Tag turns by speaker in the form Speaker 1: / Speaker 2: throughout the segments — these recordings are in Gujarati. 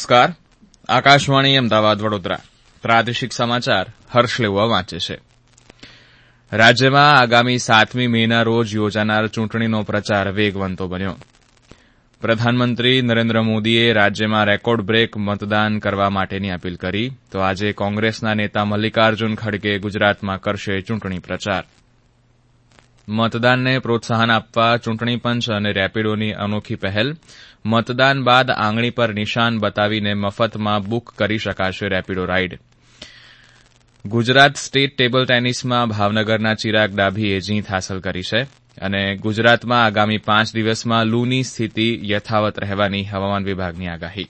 Speaker 1: નમસ્કાર. આકાશવાણી અમદાવાદ વડોદરા પ્રાદેશિક સમાચાર હર્ષ લેવા વાંચે છે. રાજ્યમાં આગામી 7મી મેના રોજ યોજાનાર ચૂંટણીનો પ્રચાર વેગવંતો બન્યો. પ્રધાનમંત્રી નરેન્દ્ર મોદીએ રાજ્યમાં રેકોર્ડ બ્રેક મતદાન કરવા માટેની અપીલ કરી તો આજે કોંગ્રેસના નેતા મલ્લિકાર્જુન ખડગે ગુજરાતમાં કરશે ચૂંટણી પ્રચાર. મતદાનને પ્રોત્સાહન આપવા ચૂંટણી પંચ અને રેપિડોની અનોખી પહેલ. મતદાન બાદ આંગળી પર નિશાન બતાવીને મફતમાં બુક કરી શકાશે Rapido ride. Gujarat state table ટેનિસમાં ભાવનગરના ચિરાગ ડાભીએ જીત હાંસલ કરી છે અને ગુજરાતમાં આગામી 5 દિવસમાં લૂની સ્થિતિ યથાવત રહેવાની હવામાન વિભાગની આગાહી.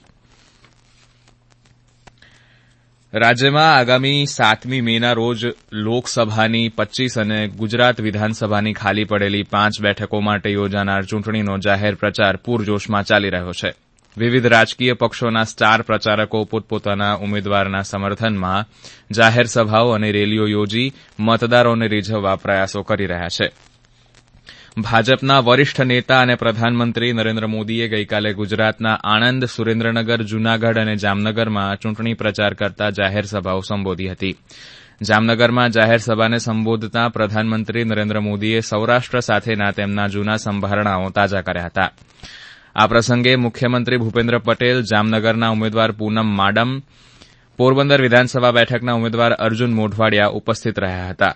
Speaker 1: રાજ્યમાં આગામી 7મી મેના રોજ લોકસભાની 25 અને ગુજરાત વિધાનસભાની ખાલી પડેલી 5 બેઠકો માટે યોજાનાર ચૂંટણીનો જાહેર પ્રચાર પૂરજોશમાં ચાલી રહ્યો છે. વિવિધ રાજકીય પક્ષોના સ્ટાર પ્રચારકો પોતપોતાના ઉમેદવારના સમર્થનમાં જાહેર સભાઓ અને રેલીઓ યોજી મતદારોને રીઝવવા પ્રયાસો કરી રહ્યા છે. ભાજપના વરિષ્ઠ નેતા અને પ્રધાનમંત્રી નરેન્દ્ર મોદીએ ગઈકાલે ગુજરાતના આણંદ, સુરેન્દ્રનગર, જૂનાગઢ અને જામનગરમાં ચૂંટણી પ્રચાર કરતા જાહેર સભાઓ સંબોધી હતી. જામનગરમાં જાહેર સભાને સંબોધતા પ્રધાનમંત્રી નરેન્દ્ર મોદીએ સૌરાષ્ટ્ર સાથેના તેમના જૂના સંભારણાઓ તાજા કર્યા હતા. આ પ્રસંગે મુખ્યમંત્રી ભૂપેન્દ્ર પટેલ, જામનગરના ઉમેદવાર પૂનમ માડમ, પોરબંદર વિધાનસભા બેઠકના ઉમેદવાર અર્જુન મોઢવાડિયા ઉપસ્થિત રહ્યા હતા.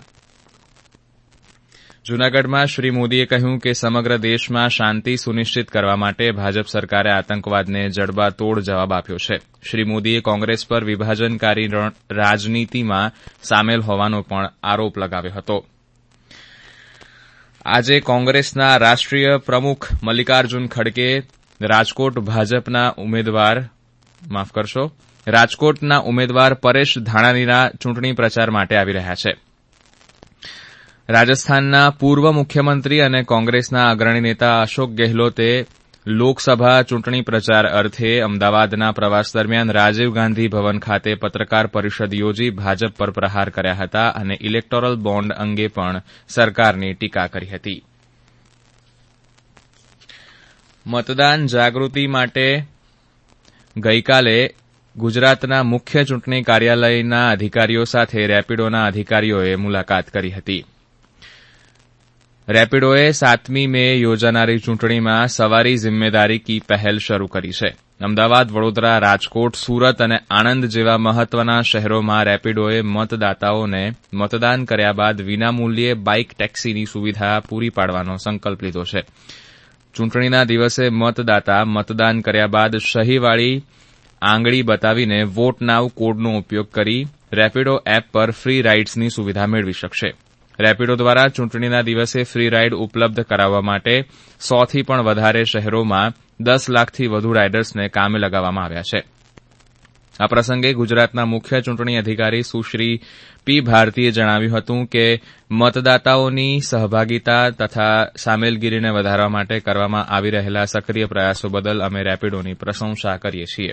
Speaker 1: જૂનાગઢમાં શ્રી મોદીએ કહ્યું કે સમગ્ર દેશમાં શાંતિ સુનિશ્ચિત કરવા માટે ભાજપ સરકારે આતંકવાદને જડબાતોડ જવાબ આપ્યો છે. શ્રી મોદીએ કોંગ્રેસ પર વિભાજનકારી રાજનીતિમાં સામેલ હોવાનો પણ આરોપ લગાવ્યો હતો. આજે કોંગ્રેસના રાષ્ટ્રીય પ્રમુખ મલ્લિકાર્જુન ખડગે રાજકોટના ઉમેદવાર પરેશ ધાનાણીના ચૂંટણી પ્રચાર માટે આવી રહ્યા છે. રાજસ્થાનના પૂર્વ મુખ્યમંત્રી અને કોંગ્રેસના અગ્રણી નેતા અશોક ગેહલોતે લોકસભા ચૂંટણી પ્રચાર અર્થે અમદાવાદના પ્રવાસ દરમિયાન રાજીવ ગાંધી ભવન ખાતે પત્રકાર પરિષદ યોજી ભાજપ પર પ્રહાર કર્યા હતા અને ઇલેક્ટોરલ બોન્ડ અંગે પણ સરકારની ટીકા કરી હતી. મતદાન જાગૃતિ માટે ગઈકાલે ગુજરાતના મુખ્ય ચૂંટણી કાર્યાલયના અધિકારીઓ સાથે રેપિડોના અધિકારીઓએ મુલાકાત કરી હતી. રેપિડોએ 7મી મે યોજાનારી ચૂંટણીમાં સવારી જિમ્મેદારી કી પહેલ શરૂ કરી છે. અમદાવાદ, વડોદરા, રાજકોટ, સુરત અને આણંદ જેવા મહત્વના શહેરોમાં રેપિડોએ મતદાતાઓને મતદાન કર્યા બાદ વિનામૂલ્યે બાઇક ટેક્સીની સુવિધા પૂરી પાડવાનો સંકલ્પ લીધો છે. ચૂંટણીના દિવસે મતદાતા મતદાન કર્યા બાદ સહીવાળી આંગળી બતાવીને વોટ નાવ કોડનો ઉપયોગ કરી રેપિડો એપ પર ફ્રી રાઇડ્સની સુવિધા મેળવી શકશે. રેપિડો દ્વારા ચૂંટણીના દિવસે ફ્રી રાઇડ ઉપલબ્ધ કરાવવા માટે 100થી પણ વધારે શહેરોમાં 10 લાખથી વધુ રાઇડર્સને કામે લગાવવામાં આવ્યા છે. આ પ્રસંગે ગુજરાતના મુખ્ય ચૂંટણી અધિકારી સુશ્રી પી ભારતીએ જણાવ્યું હતું કે મતદાતાઓની સહભાગીતા તથા સામેલગીરીને વધારવા માટે કરવામાં આવી રહેલા સક્રિય પ્રયાસો બદલ અમે રેપિડોની પ્રશંસા કરીએ છીએ.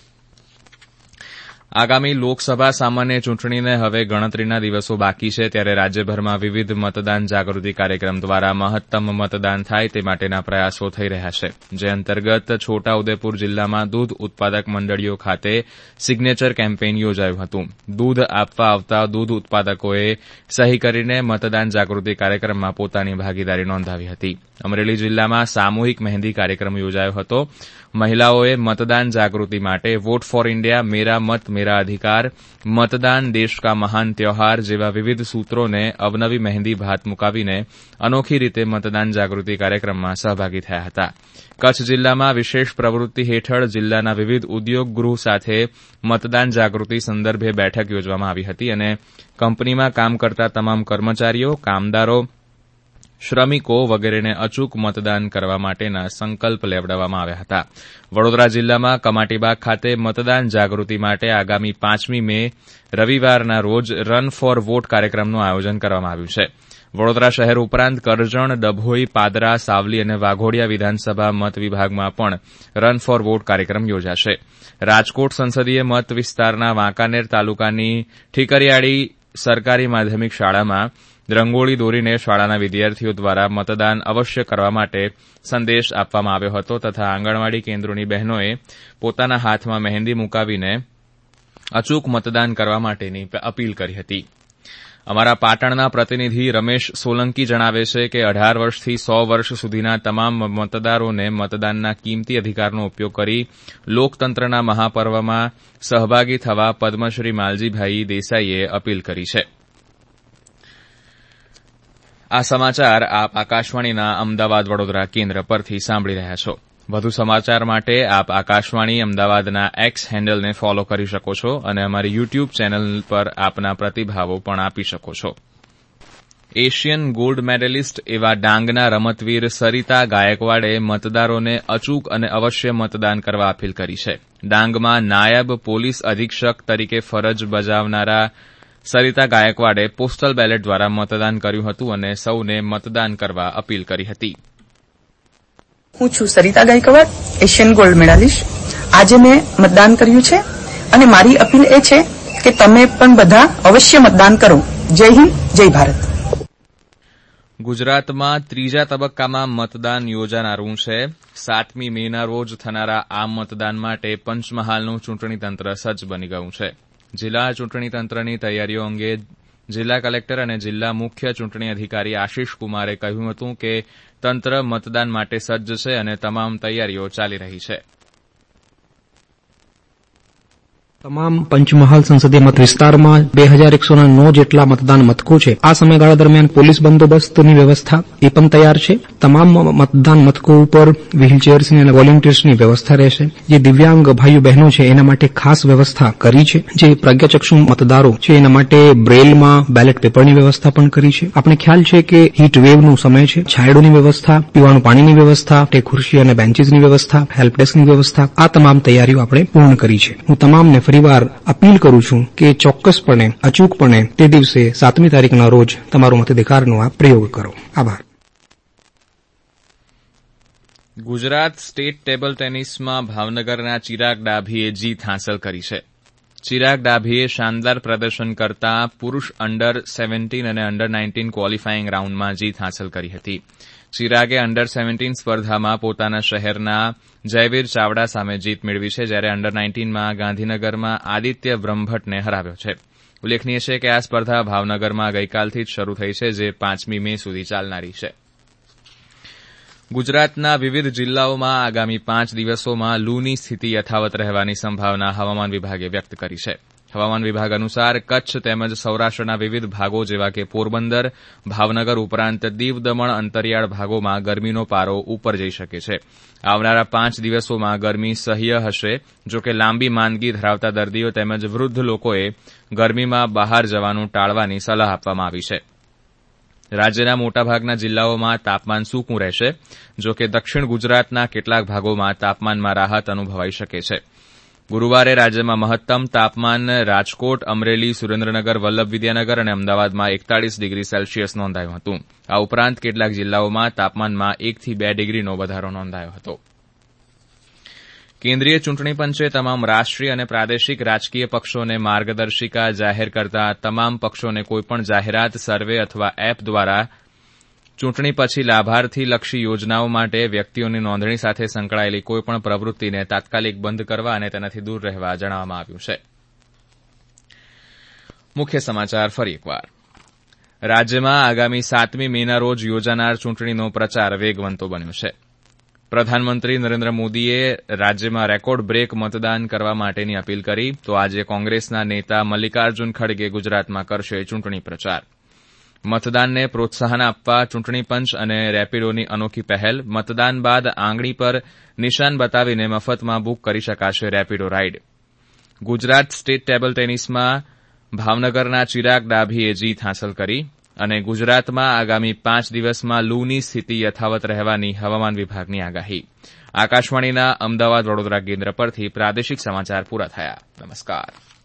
Speaker 1: આગામી લોકસભા સામાન્ય ચૂંટણીને હવે ગણતરીના દિવસો બાકી છે ત્યારે રાજ્યભરમાં વિવિધ મતદાન જાગૃતિ કાર્યક્રમ દ્વારા મહત્તમ મતદાન થાય તે માટેના પ્રયાસો થઈ રહ્યા છે. જે અંતર્ગત છોટાઉદેપુર જિલ્લામાં દૂધ ઉત્પાદક મંડળીઓ ખાતે સિગ્નેચર કેમ્પેઇન યોજાયું હતું. દૂધ આપવા આવતા દૂધ ઉત્પાદકોએ સહી કરીને મતદાન જાગૃતિ કાર્યક્રમમાં પોતાની ભાગીદારી નોંધાવી હતી. અમરેલી જિલ્લામાં સામૂહિક મહેંદી કાર્યક્રમ યોજાયો હતો. મહિલાઓએ મતદાન જાગૃતિ માટે વોટ ફોર ઇન્ડિયા, મેરા મત મેરા અધિકાર, મતદાન દેશ કા મહાન ત્યોહાર જેવા વિવિધ સૂત્રોને અવનવી મહેંદી ભાત મુકાવીને અનોખી રીતે મતદાન જાગૃતિ કાર્યક્રમમાં સહભાગી થયા હતા. કચ્છ જિલ્લામાં વિશેષ પ્રવૃત્તિ હેઠળ જિલ્લાના વિવિધ ઉદ્યોગ ગૃહ સાથે મતદાન જાગૃતિ સંદર્ભે બેઠક યોજવામાં આવી હતી અને કંપનીમાં કામ કરતા તમામ કર્મચારીઓ, કામદારો, શ્રમિકો વગેરેને અચૂક મતદાન કરવા માટેના સંકલ્પ લેવડાવવામાં આવ્યા હતા. વડોદરા જિલ્લામાં કમાટીબાગ ખાતે મતદાન જાગૃતિ માટે આગામી 5મી મે રવિવારના રોજ રન ફોર વોટ કાર્યક્રમનું આયોજન કરવામાં આવ્યું છે. વડોદરા શહેર ઉપરાંત કરજણ, ડભોઈ, પાદરા, સાવલી અને વાઘોડિયા વિધાનસભા મત વિભાગમાં પણ રન ફોર વોટ કાર્યક્રમ યોજાશે. રાજકોટ સંસદીય મત વિસ્તારના વાંકાનેર તાલુકાની ઠીકરિયાળી સરકારી માધ્યમિક શાળામાં રંગોળી દોરીને શાળાના વિદ્યાર્થીઓ દ્વારા મતદાન અવશ્ય કરવા માટે સંદેશ આપવામાં આવ્યો હતો તથા આંગણવાડી કેન્દ્રોની બહેનોએ પોતાના હાથમાં મહેંદી મુકાવીને અચૂક મતદાન કરવા માટેની અપીલ કરી હતી. અમારા પાટણના પ્રતિનિધિ રમેશ સોલંકી જણાવે છે કે 18 વર્ષથી 100 વર્ષ સુધીના તમામ મતદારોને મતદાનના કિંમતી અધિકારનો ઉપયોગ કરી લોકતંત્રના મહાપર્વમાં સહભાગી થવા પદ્મશ્રી માલજીભાઈ દેસાઈએ અપીલ કરી છે. આ સમાચાર આપ આકાશવાણીના અમદાવાદ વડોદરા કેન્દ્ર પરથી સાંભળી રહ્યા છો. વધુ સમાચાર માટે આપ આકાશવાણી અમદાવાદના એક્સ હેન્ડલને ફોલો કરી શકો છો અને અમારી યુટ્યુબ ચેનલ પર આપના પ્રતિભાવો પણ આપી શકો છો. એશિયન ગોલ્ડ મેડલિસ્ટ એવા ડાંગના રમતવીર સરિતા ગાયકવાડે મતદારોને અચૂક અને અવશ્ય મતદાન કરવા અપીલ કરી છે. ડાંગમાં નાયબ પોલીસ અધિક્ષક તરીકે ફરજ બજાવનારા સરિતા ગાયકવાડે પોસ્ટલ બેલેટ દ્વારા મતદાન કર્યું હતું અને સૌને મતદાન કરવા અપીલ કરી હતી.
Speaker 2: હું છું Sarita Gaikwad, Asian gold medalist. આજે મેં મતદાન કર્યું છે અને મારી અપીલ એ છે કે તમે પણ બધા અવશ્ય મતદાન કરો. જય હિન્દ, જય ભારત.
Speaker 1: ગુજરાતમાં ત્રીજા તબક્કામાં મતદાન યોજાનારું છે. 7મી મેના રોજ થનારા આ મતદાન માટે પંચમહાલનું ચૂંટણી તંત્ર સજ્જ બની ગયું છે. જિલ્લા ચૂંટણી તંત્રની તૈયારીઓ અંગે જિલ્લા કલેક્ટર અને જિલ્લા મુખ્ય ચૂંટણી અધિકારી આશિષ કુમારે કહ્યું હતું કે તંત્ર મતદાન માટે સજ્જ છે અને તમામ તૈયારીઓ ચાલી રહી છે.
Speaker 3: તમામ પંચમહાલ સંસદીય મત વિસ્તારમાં 2109 જેટલા મતદાન મથકો છે. આ સમયગાળા દરમિયાન પોલીસ બંદોબસ્તની વ્યવસ્થા એ પણ તૈયાર છે. તમામ મતદાન મથકો ઉપર વ્હીલચેર્સની અને વોલેન્ટિયર્સની વ્યવસ્થા રહેશે. જે દિવ્યાંગ ભાઈઓ બહેનો છે એના માટે ખાસ વ્યવસ્થા કરી છે. જે પ્રજ્ઞાચક્ષુ મતદારો છે એના માટે બ્રેલમાં બેલેટ પેપરની વ્યવસ્થા પણ કરી છે. આપણે ખ્યાલ છે કે હીટ વેવનો સમય છે. છાંયડોની વ્યવસ્થા, પીવાનું પાણીની વ્યવસ્થા, ખુરશી અને બેન્ચીસની વ્યવસ્થા, હેલ્પ ડેસ્કની વ્યવસ્થા, આ તમામ તૈયારીઓ આપણે પૂર્ણ કરી છે. હું તમામને ફરીવાર અપીલ કરું છું કે ચોક્કસપણે, અચૂકપણે તે દિવસે 7મી તારીખના રોજ તમારો મતાધિકારનો આ પ્રયોગ કરો. આભાર.
Speaker 1: ગુજરાત સ્ટેટ ટેબલ ટેનિસમાં ભાવનગરના ચિરાગ ડાભીએ જીત હાંસલ કરી છે. ચિરાગ ડાભીએ શાનદાર પ્રદર્શન કરતા પુરૂષ અંડર 17 અને અંડર 19 ક્વોલિફાઇંગ રાઉન્ડમાં જીત હાંસલ કરી હતી. ચિરાગે અંડર 17 સ્પર્ધામાં પોતાના શહેરના જયવીર ચાવડા સામે જીત મેળવી છે, જ્યારે અંડર 19માં ગાંધીનગરમાં આદિત્ય બ્રહ્મભટ્ટને હરાવ્યો છે. ઉલ્લેખનીય છે કે આ સ્પર્ધા ભાવનગરમાં ગઈકાલથી જ શરૂ થઈ છે, જે 5મી મે સુધી ચાલનારી છે. ગુજરાતના વિવિધ જિલ્લાઓમાં આગામી 5 દિવસોમાં લૂની સ્થિતિ યથાવત રહેવાની સંભાવના હવામાન વિભાગે વ્યક્ત કરી છે. હવામાન વિભાગ અનુસાર કચ્છ તેમજ સૌરાષ્ટ્રના વિવિધ ભાગો જેવા કે પોરબંદર, ભાવનગર ઉપરાંત દીવ દમણ અંતરિયાળ ભાગોમાં ગરમીનો પારો ઉપર જઈ શકે છે. આવનારા 5 દિવસોમાં ગરમી સહ્ય હશે. જો કે લાંબી માંદગી ધરાવતા દર્દીઓ તેમજ વૃદ્ધ લોકોએ ગરમીમાં બહાર જવાનું ટાળવાની સલાહ આપવામાં આવી છે. રાજ્યના મોટાભાગના જિલ્લાઓમાં તાપમાન સૂકું રહેશે. જો કે દક્ષિણ ગુજરાતના કેટલાક ભાગોમાં તાપમાનમાં રાહત અનુભવાઈ શકે છે. ગુરૂવારે રાજ્યમાં મહત્તમ તાપમાન રાજકોટ, અમરેલી, સુરેન્દ્રનગર, વલ્લભ વિદ્યાનગર અને અમદાવાદમાં 41 ડિગ્રી સેલ્સિયસ નોંધાયું હતું. આ ઉપરાંત કેટલાક જિલ્લાઓમાં તાપમાનમાં 1 થી 2 ડિગ્રીનો વધારો નોંધાયો હતો. કેન્દ્રીય ચૂંટણી પંચે તમામ રાષ્ટ્રીય અને પ્રાદેશિક રાજકીય પક્ષોને માર્ગદર્શિકા જાહેર કરતા તમામ પક્ષોને કોઈપણ જાહેરાત, સર્વે અથવા એપ દ્વારા ચૂંટણી પછી લાભાર્થીલક્ષી યોજનાઓ માટે વ્યક્તિઓની નોંધણી સાથે સંકળાયેલી કોઈપણ પ્રવૃત્તિને તાત્કાલિક બંધ કરવા અને તેનાથી દૂર રહેવા જણાવવામાં આવ્યું છે. મુખ્ય સમાચાર ફરી એકવાર. રાજ્યમાં આગામી 7મી મેના રોજ યોજાનાર ચૂંટણીનો પ્રચાર વેગવંતો બન્યો છે. પ્રધાનમંત્રી નરેન્દ્ર મોદીએ રાજ્યમાં રેકોર્ડ બ્રેક મતદાન કરવા માટેની અપીલ કરી, તો આજે કોંગ્રેસના નેતા મલ્લિકાર્જુન ખડગે ગુજરાતમાં કરશે ચૂંટણી પ્રચાર. મતદાનને પ્રોત્સાહન આપવા ચૂંટણી પંચ અને રેપિડોની અનોખી પહેલ. મતદાન બાદ આંગળી પર નિશાન બતાવીને મફતમાં બુક કરી શકાશે Rapido ride. Gujarat state table ટેનિસમાં ભાવનગરના ચિરાગ ડાભીએ જીત હાંસલ કરી અને ગુજરાતમાં આગામી 5 દિવસમાં લૂની સ્થિતિ યથાવત રહેવાની હવામાન વિભાગની આગાહી. આકાશવાણીના અમદાવાદ વડોદરા કેન્દ્ર પરથી પ્રાદેશિક સમાચાર પૂરા થયા. નમસ્કાર.